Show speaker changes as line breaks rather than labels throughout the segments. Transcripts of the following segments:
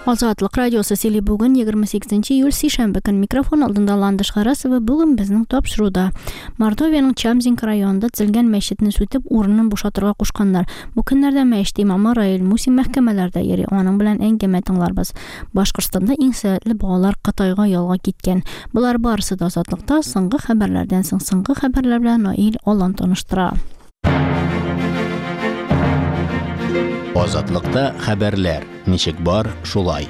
Азатлык радиосы сели бүген 28 июль сейшәмбе көн микрофон алдында Ландыш Гарасова бүген безнең тапшыруда. Мордовияның Чамзинг районында төзелгән мәчетне сүтеп урынын бушатырга кушканнар. Бу көннәрдә мәчет имамы Раил Мусин мәхкәмәләрдә йөри. Аның белән әңгәмә тыңларбыз. Башкортстанда иң сәләтле балалар Кытайга ялга киткән. Булар барысы да азатлыкта соңгы хәбәрләрдән соңгы хәбәрләр белән Наил Алан таныштыра.
Азатлыкта хәбәрләр. Ничек бар, шулай.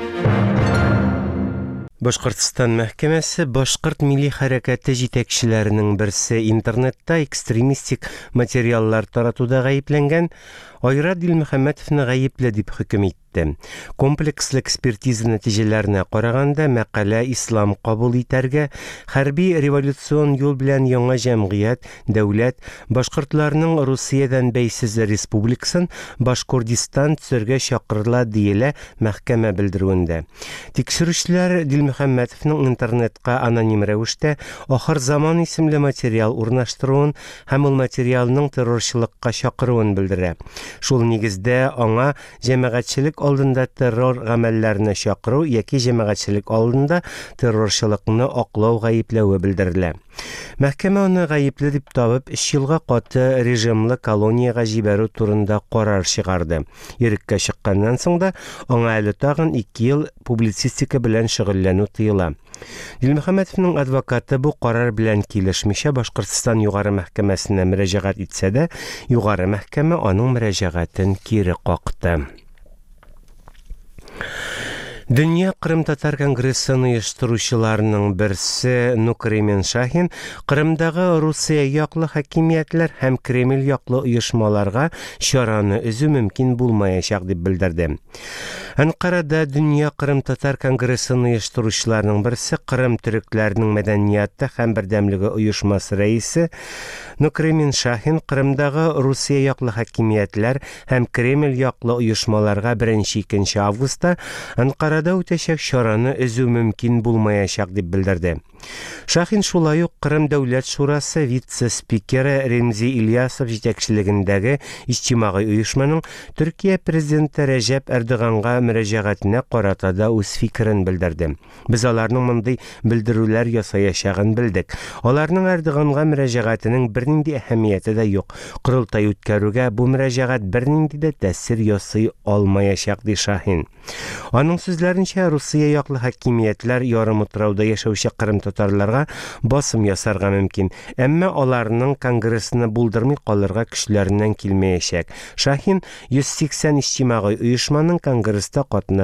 Башкортстан мәхкәмәсе Башкорт милли хәрәкәте җитәкчеләренең берсе интернетта экстремистик материаллар таратуда гаепләнгән Айрат Дилмөхәммәтовны гаепле дип хөкем итте. Комплекслы экспертиза нәтиҗәләренә караганда, мәкалә ислам кабул итәргә, хәрби революцион юл белән яңа җәмгыять, дәүләт, башкортларның Русиядән бәйсез республикасын Башкортстан төзергә чакырыла диелә мәхкәмә белдерүендә. Тикшерүчеләр Дилмөхәммәтовның интернетка аноним рәвештә ахыр заман исемле материал урнаштыруын һәм ул материалның террорчылыкка чакыруын белдерә. Шул нигездә аңа җәмәгатьчелек алдында террор гамәлләренә чакыру яки җәмәгатьчелек алдында террорчылыкны аклау гаепләве белдерелә. Мәхкәмә аны гаепле дип табып, 3 елга каты режимлы колонияга җибәрү турында карар чыгарды. Иреккә чыкканнан соң да аңа әле тагын 2 ел публицистика белән шөгыльләнү тыела. Дилмөхәммәтовның адвокаты бу карар белән килешмичә Башкортстан югары мәхкәмәсенә мөрәҗәгать итсә дә, югары мәхкәмә аның мөрәҗәгатен кире какты. Дөнья Кырым-Татар конгрессын оештыручыларның берсе Нукремен Шахин Кырымдагы Русия яклы хакимиятләр һәм Кремль яклы оешмаларга чараны өзү мөмкин булмаячак дип белдерде. Анкарада Дөнья Кырым-Татар конгрессын оештыручыларның берсе Кырым төрекләренең мәдәнияты һәм бердәмлеге оешмасы рәисе Нукремен Шахин Кырымдагы Русия яклы хакимиятләр һәм Кремль яклы оешмаларга 1-2 августта Анкарада үтәчәк чараны өзү мөмкин булмаячак дип белдерде. Шахин шулай ук Кырым дәүләт шурасы вице-спикеры Ремзи Ильясов җитәкчелегендәге иҗтимагый оешманың Төркия президенты Рәҗәп Эрдоганга мөрәҗәгатенә карата да үз фикерен белдерде. Без аларның мондый белдерүләр ясаячагын белдек. Аларның Эрдоганга мөрәҗәгатенең бернинди әһәмияте дә юк. Курылтай үткәрүгә бу мөрәҗәгат бернинди дә тәэсир ясый алмаячак ди Шахин. Аның сүзләренчә, Русия яклы хакимиятләр ярым утрауда яшәүче Кырым татарларга басым ясарга мөмкин, әмма аларның конгрессны булдырмый калырга көчләреннән килмәячәк. Шахин 180 иҗтимагый оешманың конгресста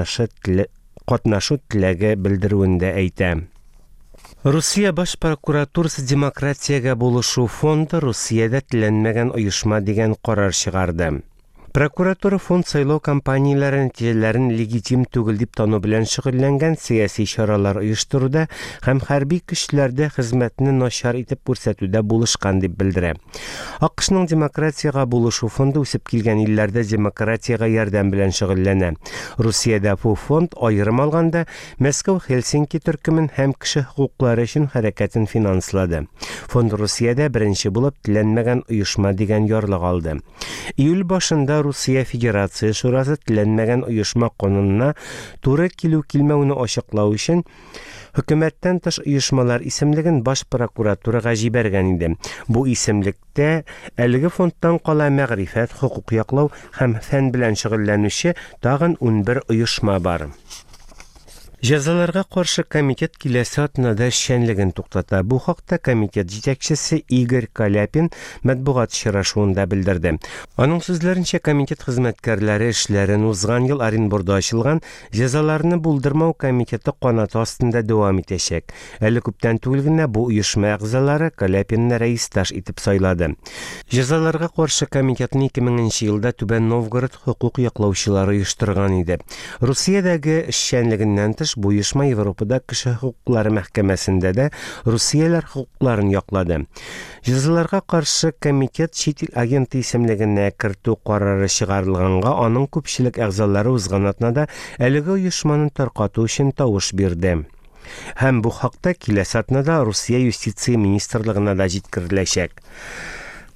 катнашу теләге белдерүендә әйтә. Русия баш прокуратурасы демократиягә булышу фонды Русиядә теләнмәгән оешма дигән карар чыгарды. Прокуратура фонд сайлау кампанияләре нәтиҗәләрен легитим түгел дип тану белән шөгыльләнгән сияси чаралар оештыруда һәм хәрби көчләрдә хезмәтне начар итеп күрсәтүдә булышкан дип белдерә. АКШның демократиягә булышу фонды үсеп килгән илләрдә демократиягә ярдәм белән шөгыльләнә. Русиядә бу фонд аерым алганда Мәскәү-Хельсинки төркемен һәм кеше хукуклары өчен хәрәкәтен финанслады. Фонд Русиядә беренче булып теләнмәгән оешма дигән ярлык алды. Июль башында Русия Федерация шурасы теләнмәгән оешма канунына туры килү-килмәүне ачыклау өчен хөкүмәттән тыш оешмалар исемлеген баш прокуратурага җибәргән иде. Бу исемлектә әлеге фондтан кала мәгърифәт, хукук яклау һәм фән белән шөгыльләнүче тагын 11 оешма бар. Җәзаларга каршы комитет киләсе атнада эшчәнлеген туктата. Бу хакта комитет җитәкчесе Игорь Каляпин матбугат очрашуында белдерде. Аның сүзләренчә, комитет хезмәткәрләре эшләрен узган ел Оренбургда ачылган җәзаларны булдырмау комитеты канаты астында дәвам итәчәк. Әле күптән түгел генә бу оешма әгъзалары Каляпинны рәисташ итеп сайлады. Җәзаларга каршы комитетны 2000 елда Түбән Новгород хукук яклаучылары оештырган иде. Русиядәге эшчәнлегеннән тыш бу оешма Европада кеше хукуклары мәхкәмәсендә дә Русияләр хукукларын яклады. Җәзаларга каршы комитет чит ил агенты исемлегенә кертү карары чыгарылганга, аның күпчелек әгъзалары узган атнада әлеге оешманы таркату өчен тавыш бирде. Һәм бу хакта киләсе атнада Русия юстиция министрлыгына да җиткереләчәк.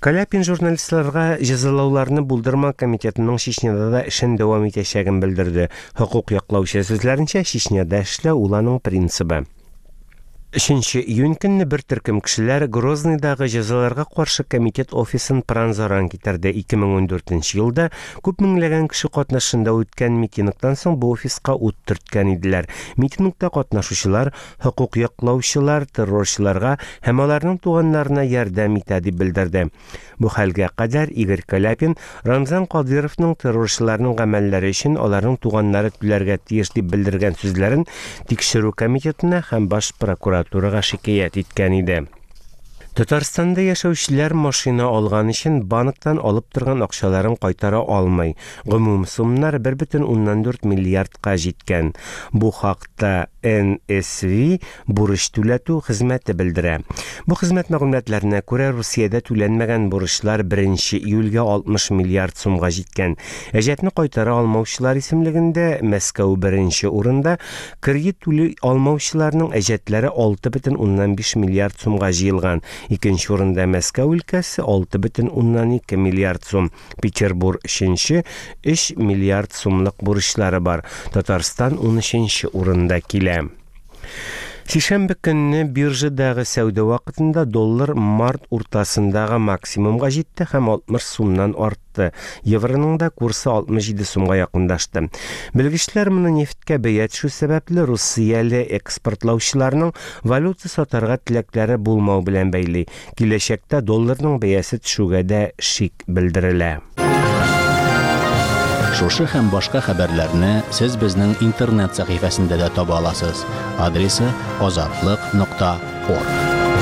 Каляпин журналистларга җәзалауларны булдырма комитетының Чечняда да эшен дәвам итәчәген белдерде. Хокук яклаучы сүзләренчә, Чечняда эшләү ул аның принцибы. 3 июнь көнне бер төркем кешеләр Грознойдагы җәзаларга каршы комитет офисын пранзаран китерде. 2014 елда күп меңләгән кеше катнашында үткән митингтан соң бу офиска ут төрткән иделәр. Митингта катнашучылар хокук яклаучылар террорчыларга һәм аларның туганнарына ярдәм итә дип белдерде. Бу хәлгә кадәр Игорь Каляпин Рамзан Кадыровның террорчыларның гамәлләре өчен аларның туганнары түләргә тиеш дип белдергән сүзләрен тикшерү комитетына һәм баш прокуратурага шикаят иткән иде. Татарстанда яшәүчеләр машина алган өчен банктан алып торган акчаларын кайтара алмый. Гомум сумнар 1,4 миллиардка җиткән. Бу хакта NSV бурыч түләтү хезмәте белдерә. Бу хезмәт мәгълүматларына күрә Русиядә түләнмәгән бурычлар 1 июльгә 60 миллиард сумга җиткән. Әҗәтне кайтара алмаучылар исемлегендә Мәскәү 1 урында, кредит түли алмаучыларның әҗәтләре 6,5 миллиард сумга җыелган. 2 урында Мәскәү өлкәсе 6,2 миллиард сум. Петербург 3 миллиард сумлык бурычлары бар. Татарстан 13 урында килә. Сишәмбе көнне биржадагы сәүдә вакытында доллар март уртасындагы максимумга җитте һәм 60 сумнан артты. Евроның да курсы 67 сумга якынлашты. Белгечләр моны нефткә бәя төшү сәбәпле Русияле экспортлаучыларның валюта сатарга теләкләре булмау белән бәйли. Киләчәктә долларның бәясе төшүгә дә шик белдерелә.
Шушы һәм башка хәбәрләрне сез безнең интернет сәхифәсендә дә таба аласыз. Адресы azatlык.org.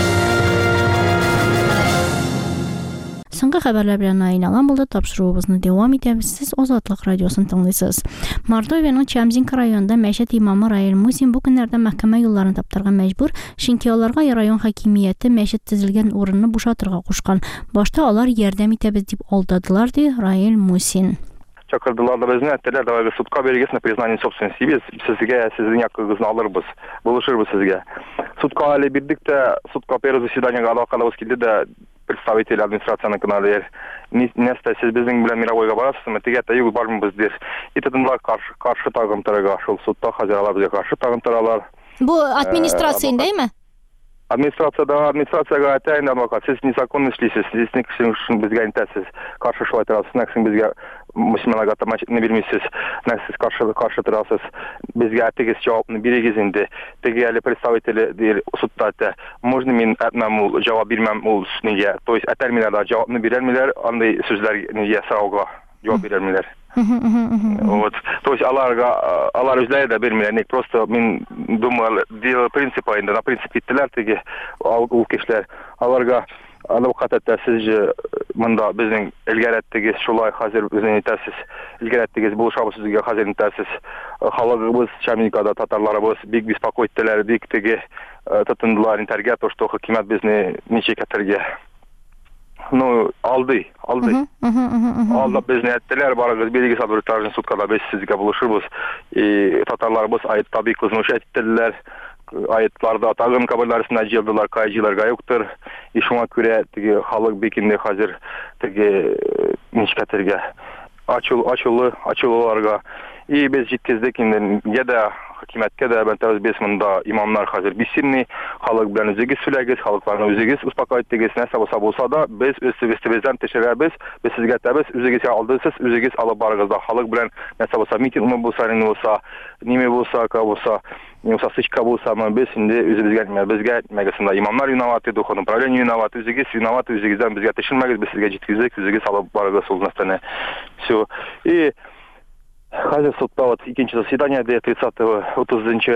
Соңгы хәбәрләр белән айналам булды. Тапшыруыбызны дәвам итәбез. Сез Азатлык радиосын тыңлыйсыз. Мордовияның Чамзинка районында мәчет имамы Раил Мусин бу көннәрдә мәхкәмә юлларын таптырга мәҗбүр. Чөнки аларга район хакимияте мәчет төзелгән урынны бушатырга кушкан. Башта алар ярдәм итәбез дип алдадылар, ди Раил Мусин.
Чакырдылар да безне, әттеләр давай судка бергез на признание собственности. Без сезнең якыгызны алырбыз, булышырбыз сезгә. Судка әле бирдек тә, судка первое заседание алакалабыз килде дә представитель администрацияның кыналар. Нәстә сез безнең белән мировойга барасызмы? Тегә тә юк бармыбыз дир. Итәдәнләр каршы тагын торырга, шул судта хәзерләр безгә каршы тагын торалар.
Бу администрация индәме?
Администрацияга әйтәйин адвокат, сез незаконно эшлисез, сез никсен безгә әйтәсез, каршы шулай торасыз, нәксен безгә мөселманга тамашны бирмисез, нәксез каршы торасыз, безгә тегез җавапны бирегез инде. Теге әле представитель дир судта әйтә, можно мин әтмәм ул җавап бирмәм ул нигә, то есть әтәлмиләр да җавапны бирәлмиләр, андай сүзләр нигә сорауга җавап бирәлмиләр. Вот, то есть алар үзләре дә бирмиләр, ник просто мин думаю, дело принципа инде, на принципе иттеләр теге ул кешеләр. Аларга адвокат әйтә, сез монда безнең илгәрәттегез шулай хәзер безнең әйтәсез, илгәрәттегез булышабыз сезгә хәзер әйтәсез. Халыгыбыз Чаминкада татарларыбыз бик беспокойтылар, бик теге тотындылар интергә, то что хөкүмәт безне ничек әтергә. Ну, алды. Алда безне әттеләр, барыгыз бирегез адвокатның судкада без сезгә булышырбыз. Татарларыбыз айт таби кызны әйттеләр. Айтларда тагын каберларына җыелдылар, кайҗыларга юктыр. Шуңа күрә теге халык бекинде хәзер теге ничкәтергә ачуларга. Без җиткездек инде яда хакимияткә дә бәнтәбез без монда имамнар хәзер бисинни, халык белән үзегез сөйләгез, халыкларны үзегез успокойтыгыз, нәрсә булса да, без өстебездән тешерәбез, без сезгә тәбез, үзегез алдысыз, үзегез алып барыгыз да, халык белән нәрсә булса, митингмы булса, ниме булса, сычка булса, без инде үзебезгә безгә мәгәсендә имамнар виноваты, духовное управление виноваты, үзегез виноваты, үзегездән безгә тешермәгез, без сезгә җиткезик, үзегез алып барыгыз ул нәрсәне. Всё. И хәзер судта вот икенче заседание 30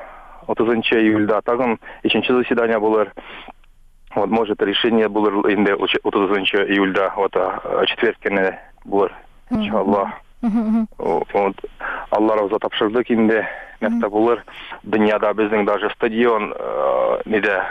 июльдә тагын икенче заседание булыр. Вот может решение булыр инде 30 июльдә, вот четверг көне булыр. Иншаллах. Вот Алла раза тапшырдык инде, нәрсә булыр. Дөньяда безнең даже стадион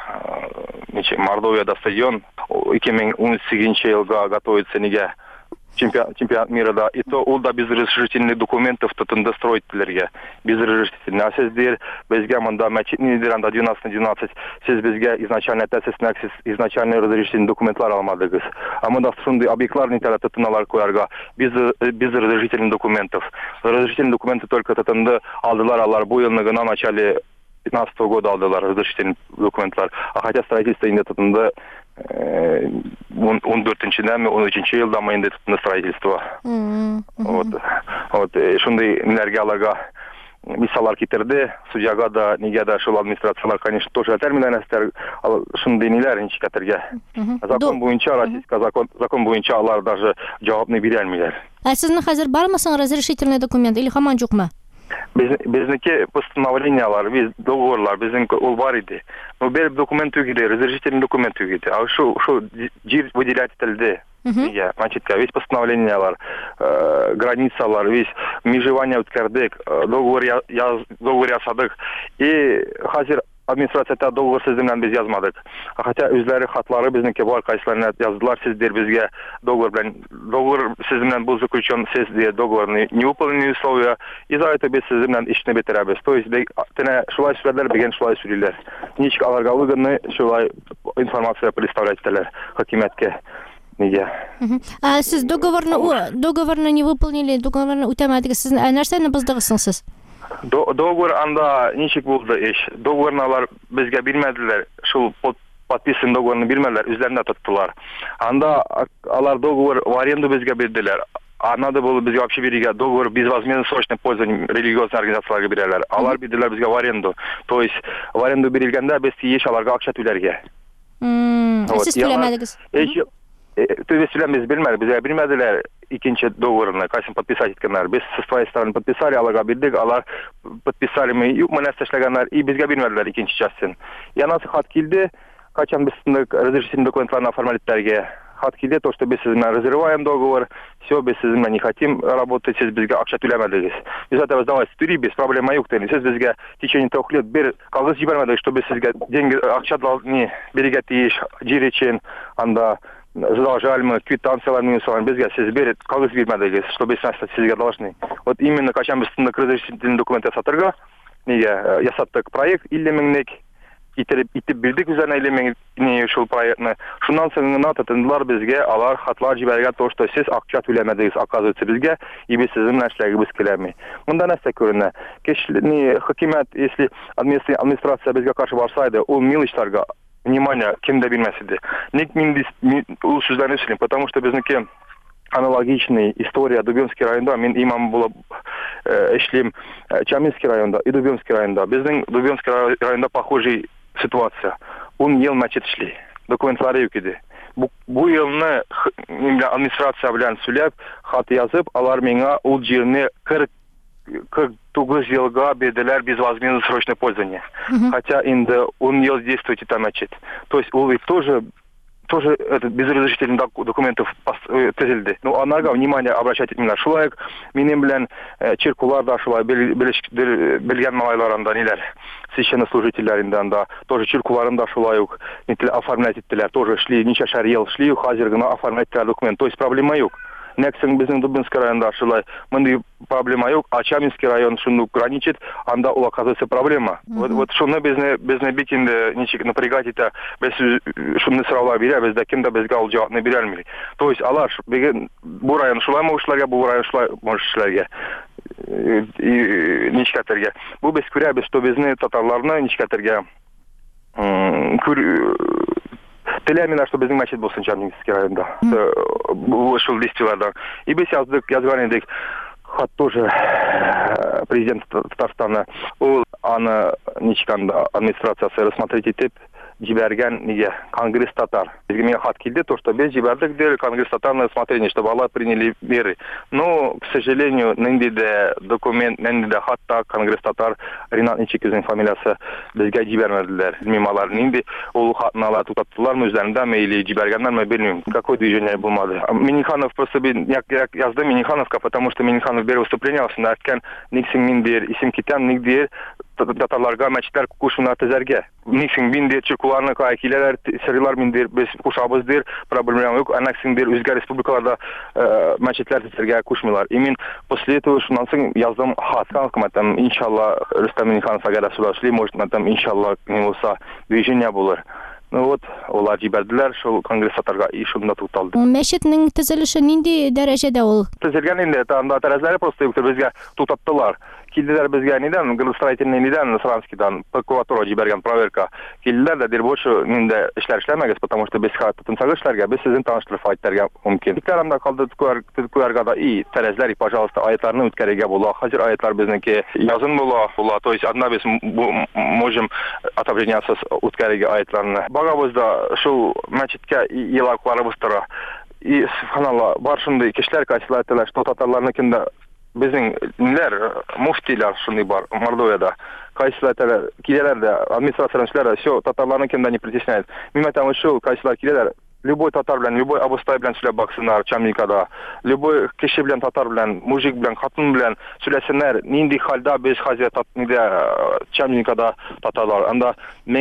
Мордовияда стадион 2018 елга готовится нигә чемпионат мира да, и то ул да без разрешительных документов тотында строительлерге, без разрешительных. А сиздер безге мында мәчет Нидерланда 12-12, сиз безге изначально тәсеснәк, сиз изначально разрешительный документлар алмадыгыз. А мында шундый объектлар нитәлә тотыналар коярга, без разрешительных документов. Разрешительные документы только тотында алдылар, алар бу елны гына начале 15 года алдылар разрешительный документлар. А хотя строительство инде тотында 14-дәме, 13-нче елда инде тотында строительство. Вот шундый ниләргә аларга мисаллар китерде, судьяга да, нигә да шул администрациялар, конечно, тоже терминальностер, шундый ниләр ничек әтергә. Закон буенча, российский закон буенча алар даже җавапны бирә алмыйлар.
Ә сезнең хәзер бармы соң разрешительный документ или һаман юкмы?
Безнеке постановлениялар, без договорлар, безнең ул бар иде. Но бер документ түгел, разрешительный документ түгел. А шу җир выделять ителде. Я, мачетка, весь постановлениялар, границалар, весь межевание үткәрдек, договор ясадык. И хәзер администрацияда договор сездер белән без язмадык. Хотя үзләре хатлары безнеке бар, кайсыларына яздылар, сездер безгә договор сездер белән был заключен, сездер договорны не выполнены условия, и за это без сездер белән ишне бетерәбез. То есть тенә шулай сүзләр бегән шулай сүзләр. Ничек аларга выгодны шулай информация представлять итәләр хакимияткә.
Сез договорны не выполнили, договорны үтәмәдегез. Сез нәрсәне боздыгыз сез?
Договор анда ничек булды эш? Договорналар безгә бирмәделәр. Шул подписан договорны бирмәделәр, үзләренә тоттылар. Анда алар договор в аренду безгә бирделәр. А надо было безгә вообще бирергә договор безвозмездно срочное пользование религиозный организацияларга бирәләр. Алар бирделәр безгә в аренду. То есть в аренду бирелгәндә без еш аларга акча түләргә.
Сез түләмәдегез?
Төбесілеміз білмәділер икенче договорны, кайсын подписать еткенлер. Біз с твоей стороны подписали, аларға бирдик, алар подписали мы, менә эшләгәннәр, и безгә бирмәделәр икенче частын. Янасы хат килде, качан без разрешительный документларны оформлять итәргә. Хат килде, то, что без сезмен разрываем договор, все, без сезмен не хотим работать, сез безгә акча түләмәдегез. Без этого сдавайся, түри, без проблема юк, сез безгә в течение 3 лет бер кагыз җибәрмәдегез, что без сезгә деньги акча бирергә тиеш, җир өчен, анда задолжали, квитанцияларны сораган безгә сез бер кагыз бирмәдегез, что без сезгә должны. Вот именно качан без разрешительный документ ясатырга, нигә ясаттык проект 50 меңлек итеп бирдик үзәренә 50 меңне шул проектны. Шуннан соң гына тотындылар безгә, алар хатлар җибәргән, то, что сез акча түләмәдегез, оказывается безгә, и без сезнең эшләргебез киләми. Монда нәрсә күренә? Кешеләрне хакимият, если администрация безгә каршы барсайды, ул милычларга внимание кемдә бирмәсиде. Ник мин ул сүзләрне сөйлим, потому что безнеке аналогичный история Дубенский районда, мен имам булып эшлим Чаминский районда и Дубенский районда. Безнең Дубенский районда похожий ситуация. 10 ел мәчет эшли. Документлары юк иде. Бу елны администрация белән сөйләп, хат язып, алар миңа ул җирне 49 елга бирделәр безвозмездно срочное пользование. Хотя инде 10 ел действует эта мәчет. То есть ул тоже без разрешительных документов төзелде. Ну, анарга внимание обращать именно шулай, минем белән чиркулар да шулай белгән малайлар анда ниләр, священнослужительләр анда тоже чиркуларын да шулай ук оформлять иттеләр, тоже шли ничәшәр ел шли, хәзер гына оформлять документ. То есть проблема юк. Нәксен безнең Дубинский районда шулай мондый проблема юк, а Чаминский район шуны граничит, анда ул оказывается проблема. Вот шуны безне бик инде ничек напрягать итә, без шуны сораулар бирәбез дә кем дә безгә ул җавапны бирә алмый. То есть алар бу район шулай эшләргә, бу район шулай эшләргә. Ничек әтергә. Бу без күрәбез, что безне татарларны ничек әтергә теләминә, что безнең мәчет булсын Чаминский районда. Бу шул действиеларда. И без язган идек, хат тоже президент Татарстана, ул аны ничек анда администрациясы рассмотреть итеп җибәргән нигә Конгресс татар. Безгә миңа хат килде, то, что без җибәрдек дә Конгресс татар на рассмотрение, чтобы алар приняли меры. Но, к сожалению, нинди дә документ, нинди дә хатта Конгресс татар Ринат ничек үзенең фамилиясы безгә җибәрмәделәр. Белмим алар нинди ул хатны алар тутаттылармы үзләрендәме или җибәргәннәрме, белмим. Какое движение булмады. Миниханов просто язды Минихановка, потому что Миниханов бер выступление алсында әйткән, ник син мин бер исем китәм, ник дир татарларга мәчетләр кушуна тезәргә. Нисең бинде чиркуларны кайкиләр, сырлар биндер, без кушабыз дир, проблема юк. Анаксың дир үзгә республикаларда мәчетләр тезәргә кушмыйлар. И мин после этого шуннан соң яздым хатка хөкүмәттән, иншалла, Рөстәм Миңнеханов агара сөйләшли, может, мәтәм иншалла не булса движение булыр. Ну вот, олар җибәрделәр, шул конгресс татарга и шунда тукталды.
Мәчетнең төзелеше нинди дәрәҗәдә ул?
Төзелгән инде, анда тәрәзәләре просто юктыр, безгә тутаттылар. Килделәр безгә нидән, градостроительный нидән, Саранскидан, прокуратура җибәргән проверка. Килделәр дә дир больше инде эшләр эшләмәгез, потому что без тотынсагы эшләргә, без сезне таныштырып әйтәргә мөмкин. Тикәремдә калды күрәргә да и тәрәзәләр, и пожалуйста, аятларны үткәрергә була. Хәзер аятлар безнеке язын була, то есть одна без можем отображениясыз үткәрергә аятларны. Багабызда шул мәчеткә елакларыбыз тора. И субханалла, бар шундый кешеләр кайсылар что татарларны киндә безнең ниләр, муфтилар шундый бар Мордовияда. Кайсылар киләләр дә, администрация эшләре, все татарларны киндә не притесняет. Мин мәтәм шул кайсылар киләләр, любой татар белән, любой абыстай белән сөйләп баксыннар Чамникада. Любой кеше белән татар белән, мужик белән, хатын белән сөйләсеннәр, нинди хәлдә без хәзер Чамникада татарлар. Анда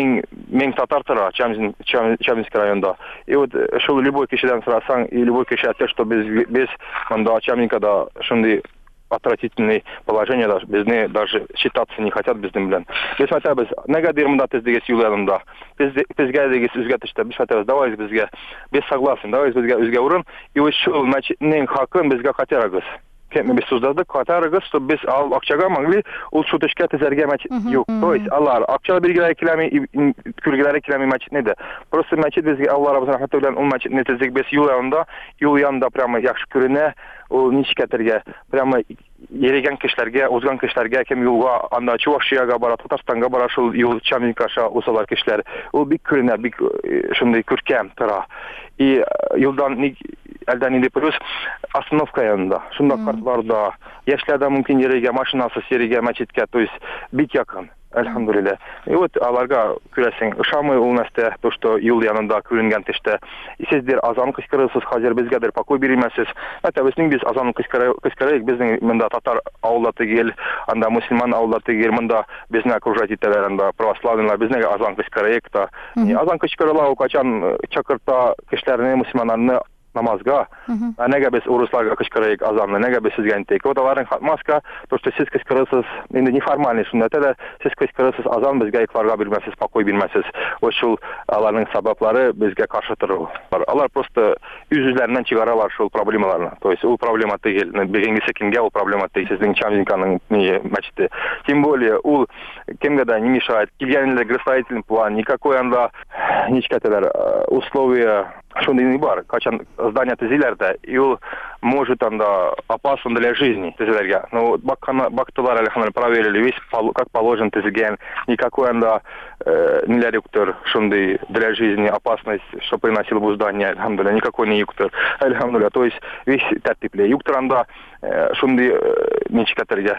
мең татар тора Чамнинский районда. И вот шул любой кешедән сорасаң, и любой кеше әйтә, что без анда Чамникада шундый отвратительное положение, безне даже считаться не хотят безнең белән. Без мәтәбез, нәгәдер монда тезгәс юлларында. Безгә дигез үзгәртештә, без мәтәбез, давай безгә, без согласен, давай безгә үзгә урын, и вот шул мәчетнең хакын безгә катерагыз. Кем без создадык, катерагыз, чтобы без акчага могли ул шуточка тезәргә мәчет юк. То есть алар акча биргәләр киләми, күргәләр киләми мәчетне дә. Просто мәчет безгә Алла раббы рәхмәте белән ул мәчетне тезик без юл янында прямо яхшы күренә. Ул ничкәтергә, прямо ерегән кешеләргә, узган кешеләргә, кем юлга, анда Чувашиягә бара, Татарстанга бара, шул юл Чамникаша усалар кешеләр. Ул бик күренә, бик шундый күркәм тора. И юлдан әлдән инде плюс остановка янында, шунда картларда, яшьләрдә мөмкин ерегә, машинасы серегә, мәчеткә, то есть бик якын. Әлхәмдүлилләh. И вот аларга күрәсең, ошамый ул нәрсә, то что юл янында күренгән төштә. Сездер азан кычкырырсыз, хәзер безгәдер покой бирмәсез. Әтә безнең без азан кычкырыйк, безнең монда татар авылда түгел, анда мусульман авылда түгел, монда безне окружать итәләр, анда православныйлар, безнең азан кычкырыйк та. Азан кычкырыла ул качан чакырта кешеләрне, мусульманнарны намазга, нәгә без урысларга кычкырыйк азанны, нәгә без сезгә әйтик. Вот аларның маска, то что сез кычкырырсыз, инде неформальный шунда да, сез кычкырырсыз азан безгә икларга бирмәсез, покой бирмәсез. Вот шул аларның сабаплары безгә каршы тору. Алар просто үзләреннән чыгаралар шул проблемаларны. То есть ул проблема түгел, бегенгесе кимгә ул проблема түгел, сезнең Чамниканың мәчете. Тем более ул кемгә дә не мешает. Килгәнләр градостроительный план, никакой анда ничкәтәләр условия шундый не бар. Качан здание төзиләр дә, и ул может анда опасно для жизни төзелергә. Ну, бактылар әле проверили, весь как положено төзелгән, никакой анда ниләр юктыр, шундый для жизни опасность, что приносило бу здание, әлхәмдүлилләh, никакой не юктыр. Әлхәмдүлилләh, то есть весь тәртипле. Юктыр анда шундый ничкәтергә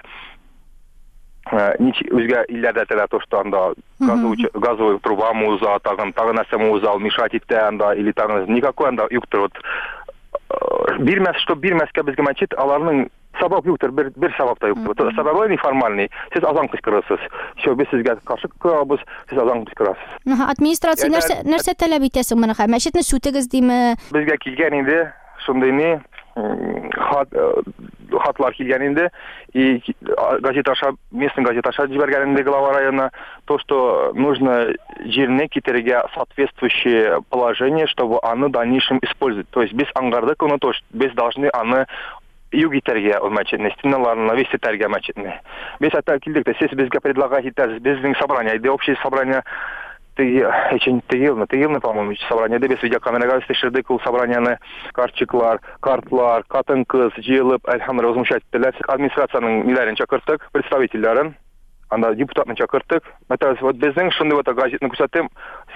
үзгә илләрдә тәлә то, что анда газовый труба муза, тагын нәрсә муза, мешать итә анда, или тагын никакой анда юктыр. Вот бирмәс, что бирмәскә безгә мәчет, аларның сабап юктыр, бер сабап та юктыр. Сабабы неформальный. Сез азан кычкырасыз. Все, без сезгә каршы кылабыз, сез азан кычкырасыз.
Администрация нәрсә таләп итәсең моны? Мәчетне сүтегез диме?
Безгә килгән инде шундый не хатлар килгән инде, и местный газеташа җибәргән инде глава района, то, что нужно җирне китергә соответствующее положение, чтобы аны в дальнейшем использовать. То есть без ангардык, то есть без должны аны юг итәргә ул мәчетне, стеналарына весь итәргә мәчетне. Без әтә килдек дә, сез безгә предлагать итәсез, безнең собрание, иде общее собрание, тегелне, по-моему, собрание, да без видеокамерага төшердек ул собраниены, картлар, катын-кыз җыелып, әлхәмдүлилләh, возмущать ителәр. Администрациянең ниләрен чакырттык, представительләрен, анда депутатны чакырттык. Мәтәләс, вот безнең шундый вот газетны күрсәтәм,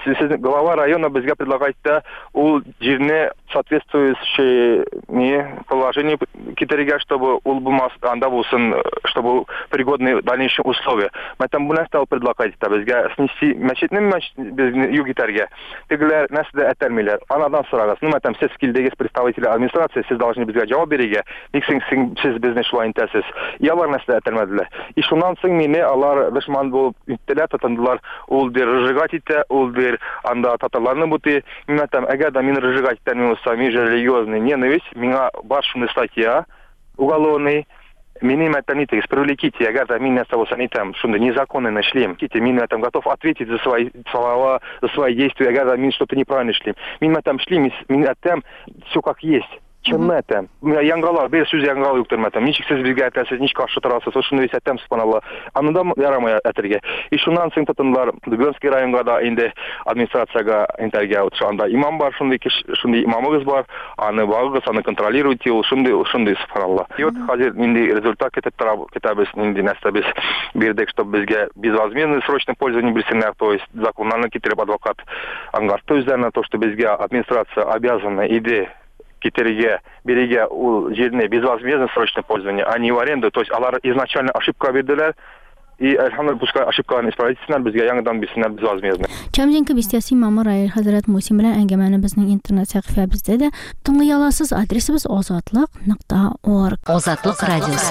Сез глава района безгә предлагает ул җирне соответствующее положение китерергә, чтобы ул булмас, анда булсын, чтобы пригодные дальнейшие условия. Мы там бу нәрсә предлагает безгә снести мәчетне безне юк итәргә. Тегеләр нәрсә әтәрмиләр. Анадан сорагыз. Мы там сез килдегез представители администрации, сез должны безгә җавап бирергә. Ник сез безне шулай итәсез? Ялар нәрсә әтәрмәделәр. И шуннан соң мине алар дошман булып иттеләр, тотындылар. Ул дер рыжыгать итә, ул дер анда татарларны бути. Мен там әгәр да мин рыжыгать итәм, сами религиозный ненависть, меня бар шуны статья уголовный, меня метанитесь, привлеките, я говорю, меня там, что незаконно нашли, меня там готов ответить за свои слова, за свои действия, я говорю, меня что-то неправильно шли, меня там шли, меня там все как есть. Чем это? Яңгралар, бер сүз яңграл юктырматам. Ничек сез безгә әйтәсез, ничек каршы торасыз? Шуны вис әйтәм, субханалла. Анда ярамый әтергә. И шуннан соң тотындылар Дубенский районга да инде администрацияга интергә утырганда имам бар, шундый имамыгыз бар. Аны багыгыз, аны контролируйте, ул шундый субханалла. И вот хәзер инде результат китабыз инде нәрсә без бирдек, чтобы безгә безвозмездное срочное пользование бирсеннәр, то есть законнарны китереп адвокат аңгартты үзләренә, то что безгә администрация обязана иде китерге, береге ул җирне безвозмездное срочное пользование, а не в аренду. То есть алар изначально ошибка бирделәр. И альхамдулилlah, пускай ошибканы исправить, безгә яңадан бирсеннәр безвозмездно.
Чамзенко бистяси Мамыр Раил хәзрәт Мусин белән әңгәмәне безнең интернет сәхифәбездә дә тыңлый аласыз. Адресыбыз azatlıq.org.
Азатлык радиосы.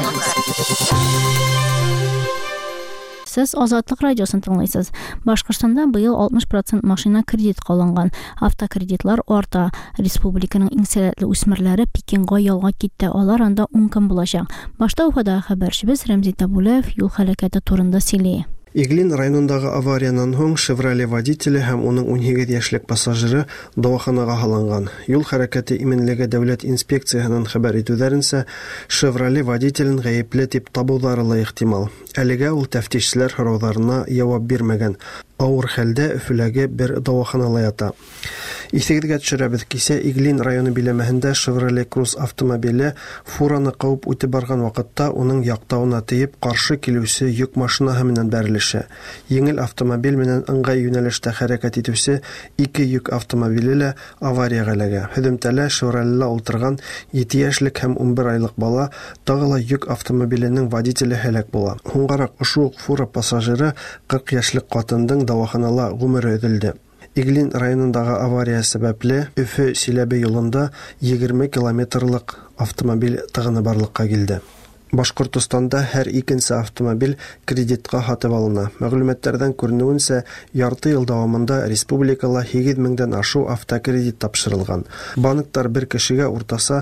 Сез Азатлык радиосын тыңлыйсыз. Башкортстанда быел 60% машина кредит калынган. Автокредитлар арта. Республиканың иң сәләтле үсмерләре Пекинга ялга китте. Алар анда 10 көн булачак. Башта Уфада хәбәрчебез Рәмзи Табулев юл һәлакәте турында сөйли.
Иглин районындагы авариянан соң Chevrolet водителе һәм уның 12 яшьлек пассажиры дәваханага һалынган. Юл хәрәкәте именлеге дәүләт инспекциясының хәбәр итүләренчә, Chevrolet водителен гаепле дип табулары ла ихтимал. Әлегә ул тәфтишчеләр һорауларына җавап бирмәгән. Авыр хәлдә Өфөләге бер дәваханала ята. Исегезгә төшерәбез, кисә Иглин районы биләмәһендә Chevrolet Cruze автомобиле фураны куып үтеп барган вакытта уның яктауына тиеп каршы килүче йөк машинаһы менән бәрелеше. Еңел автомобиль менән ыңгай юнәлештә хәрәкәт итүче 2 йөк автомобиле лә авариягә эләгә. Һөдемтәлә Chevrolet'ла утырган 7 яшьлек һәм 11 айлык бала, тагыла йөк автомобиленең водителе һәлак була. Хуңгарак ушу фура пассажиры 40 яшьлек катындың дәваханала гомере өҙөлдө. Иглин районындагы авария сәбәпле Өфө-Силәбе юлында 20 километрлык автомобиль тыгыны барлыкка килде. Башкортстанда һәр икенче автомобиль кредитка һатып алына. Мәгълүматлардан күренүенчә, ярты ел дәвамында республикала 8 меңдән ашу автокредит тапшырылган. Банклар бер кешегә уртаса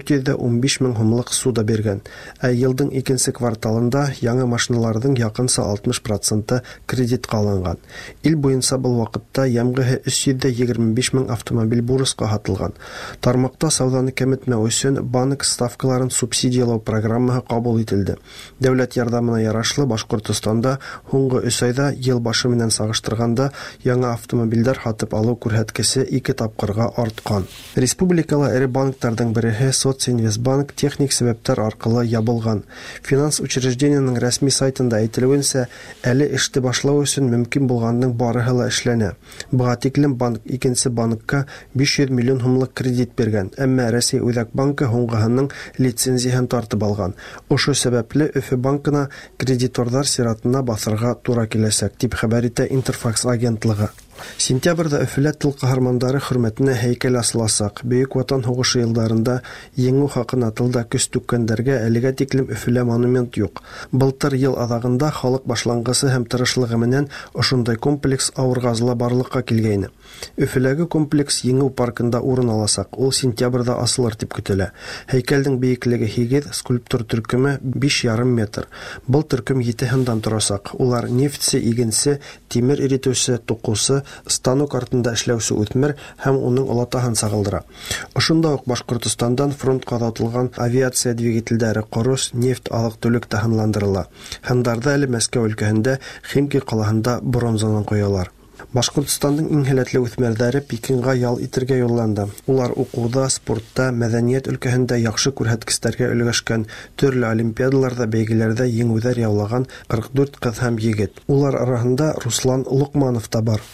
415 мең һумлык суда биргән. Ә елның икенче кварталында яңа машиналарның якынса 60% кредитка алынган. Ил буенча бу вакытта ямгыһы 325 мең автомобиль бурыска һатылган. Тармакта сауданы кәметмәү өчен банк ставкаларын субсидиялау программасы кабул ителде. Дәүләт ярдәменә ярашлы Башкортстанда һуңгы 3 айда ел башы менән сагыштырганда яңа автомобильләр һатып алу күрһәткесе 2 тапкырга арткан. Республикала эре банкларның бере Социнвестбанк техник сәбәпләр аркылы ябылган. Финанс учреждениянең рәсми сайтында әйтелүенчә, әле эште башлау өчен мөмкин булганның барыһы ла эшләнә. Богатиклем банк икенче банкка 500 миллион һумлык кредит биргән, әмма Россия Үзәк банкы һуңгыһының лицензияһен тартып алган. Ошо сәбәпле Өфө банкына кредиторлар сиратына басырга туры киләсәк, дип хәбәр итә Интерфакс агентлыгы. Сентябрьдә Өфөлә тыл каһармандары хөрмәтенә һәйкәл асыласак. Бөек Ватан һугышы елларында еңү хакына тылда көз түккәндәргә әлегә тиклем Өфөлә монумент юк. Былтыр ел азагында халык башлангысы һәм тырышлыгы менән ошондай комплекс авыргазла барлыкка килгәйне. Өфөләге комплекс еңү паркында урын аласак. Ул сентябрьдә асылыр дип көтелә. Һәйкәлнең биеклеге 8, скульптур төркеме 5,5 метр. Был төркем 7 һындан торачак. Улар нефтьсе, игенсе, тимер эритүче, тукусы, станок артында эшләүче үтмер һәм уның олатаһын сагылдыра. Ошонда ук Башкортстандан фронтка атылган авиация двигательләре корос, нефть алык төлек тәһинләндерелә. Хандарда әле Мәскәү өлкәһендә Химки калаһында бронзадан куялар. Башкортстанның иң һәләтле үсмерләре Пекинга ял итәргә юлланды. Улар укуда, спортта, мәдәният өлкәһендә яхшы күрһәткечләргә өлгәшкән, төрле олимпиадаларда, бәйгеләрдә җиңүләр яулаган 44 кыз һәм егет. Улар арасында Руслан Лукманов та бар.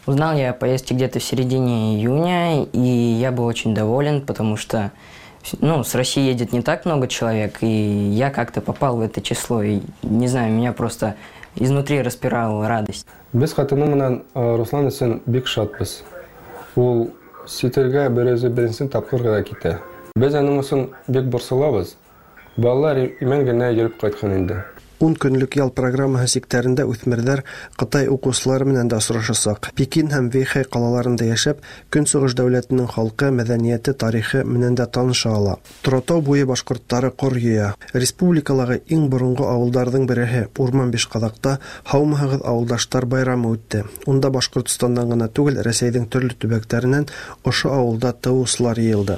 Узнал я о поездке где-то в середине июня, и я был очень доволен, потому что с России едет не так много человек, и я как-то попал в это число. И, не знаю, меня просто изнутри распирала радость.
Біз қатыным менен Руслан үшін бик шатпыз. Ол сетелге бірінші тапқырға кете. Біз аның үшін бик борсылабыз. Балалар имен генә йөреп кайткан инде.
10 көнлек ял программаһы сектәрендә үҫмерҙәр Ҡытай уҡыусылары менән дә осрашасаҡ. Пекин һәм Вейхай ҡалаларында йәшәп, Көнсығыш дәүләтенең халҡы, мәҙәниәте, тарихы менән дә таныша ала. Торатау буйы башҡорттары ҡор йыя. Республикалағы иң боронғо ауылдарҙың береһе Урман Бишҡаҙаҡта һаумыһығыҙ ауылдаштар байрамы үтте. Унда Башҡортостандан ғына түгел, Рәсәйҙең төрлө төбәктәренән ошо ауылда тыуыусылар йыйылды.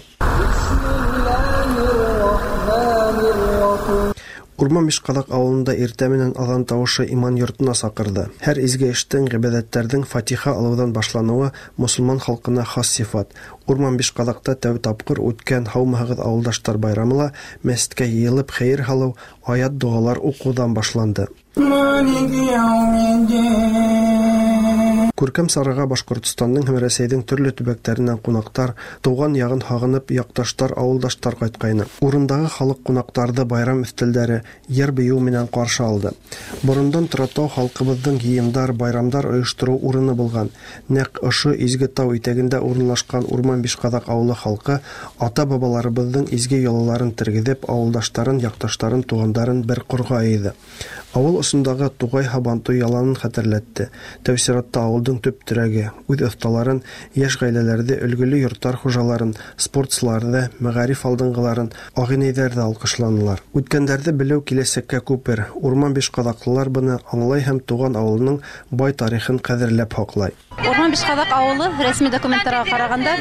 Урман Бишҡаҙаҡ ауылында иртә менән аҙан тауышы иман йортона саҡырҙы. Һәр изге эштең, ғибәҙәттәрҙең фатиха алыуҙан башланыуы мосолман халҡына хас сифат. Урман Бишҡаҙаҡта тәү тапҡыр үткән һаумыһығыҙ ауылдаштар байрамы ла мәсеткә йыйылып хәйер һалыу, аят доғалар уҡыуҙан башланды. Күркәм сарыға Башҡортостандың һәм Рәсәйҙең төрлө төбәктәренән ҡунаҡтар, тыуған яғын һағынып, яҡташтар, ауылдаштар ҡайтҡайны. Урындағы халыҡ ҡунаҡтарҙы байрам өҫтәлдәре, йыр бейеү менән ҡаршы алды. Борондан Торатау халҡыбыҙҙың йыйындар, байрамдар ойоштороу урыны булған. Нәҡ ошо изге тау итәгендә урынлашҡан Урман Бишҡаҙаҡ ауылы халҡы ата-бабаларыбыҙҙың изге йолаларын тергеҙеп, ауылдаштарын, яҡташтарын, туғандарын бер ҡорға йыйҙы. Ауыл осондағы туғай һабантуй яланын хәтерләтте. Тәүсиратта ауылдың төп терәге, үҙ оҫталарын, йәш ғаиләләрҙе, өлгөлө йорттар хужаларын, спортсыларҙы, мәғариф алдынғыларын, ағинәйҙәрҙе алҡышланылар. Үткәндәрҙе белеү киләсәккә күпер. Урман Бишҡаҙаҡлылар быны аңлай һәм туған ауылының бай тарихын ҡәҙерләп һаҡлай.
Урман Бишҡаҙаҡ ауылы рәсми документтарға ҡарағанда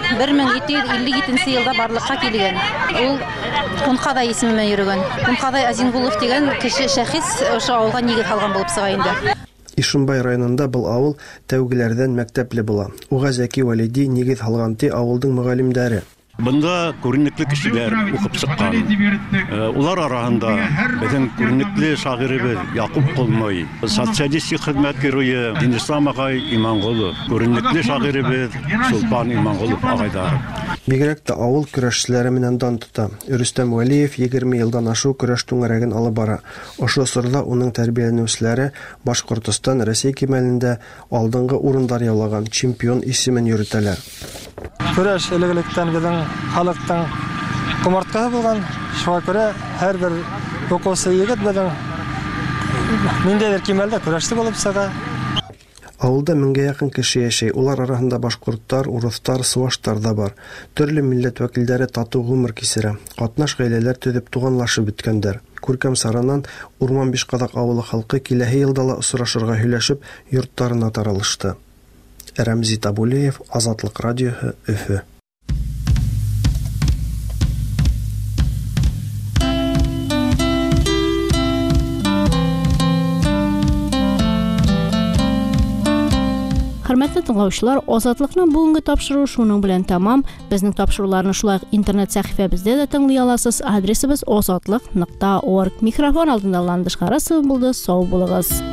1757 йылда барлыҡҡа килгән. Ул Ҡунҡаҙай исеме йөрөгән. Ҡунҡаҙай Азингулов дигән кеше шәхес ошо ауылға нигеҙ һалған булып сыға инде.
Ишембай районында был ауыл тәүгеләрҙән мәктәпле була. Уға Зәки Вәлиди нигеҙ һалған ти ауылдың мөғәллимдәре.
Бында күренекле кешеләр уҡып сыҡҡан. Улар араһында беҙҙең күренекле шағирыбыҙ Яҡуп Ҡолмой, социалистик хеҙмәт геройы Динислам ағай Иманғолов, күренекле шағирыбыҙ Сулпан Иманғолов ағайҙар.
Бигерәк тә ауыл көрәшселәре менән дан тота. Рөстәм Вәлиев 20 йылдан ашу көрәш түңәрәген алып бара. Ошо осорҙа уның тәрбиәләнеүселәре Башҡортостан, Рәсәй кимәлендә алдынғы урындар яулаган чемпион исемен йөрөтәләр.
Көрәш элек-электән беҙҙең халыҡтың ҡомартҡыһы булған. Шуға күрә һәр бер уҡыусы егет беҙҙең ниндәйҙер кимәлдә көрәшсе булып сыға.
Ауылда 1000-гә яҡын кеше йәшәй. Улар араһында башҡорттар, урыҫтар, сыуаштар да бар. Төрлө милләт вәкилдәре татыу ғүмер кисерә. Ҡатнаш ғаиләләр төҙөп туғанлашып бөткәндәр. Күркәм саранан Урман Бишҡаҙаҡ ауылы халҡы киләһе йылда ла осрашырға һөйләшеп, йорттарына таралышты. Рәмзи Табулеев, Азатлыҡ радиоһы, Өфө.
Хөрмәтле тыңлаучылар, Азатлыкның бүгенге тапшыруы шуның белән тамам. Безнең тапшыруларны шулай интернет сәхифәбездә дә тыңлый аласыз. Адресыбыз azatlык.org. Микрофон алдында Ландыш Харасова булды. Сау булыгыз.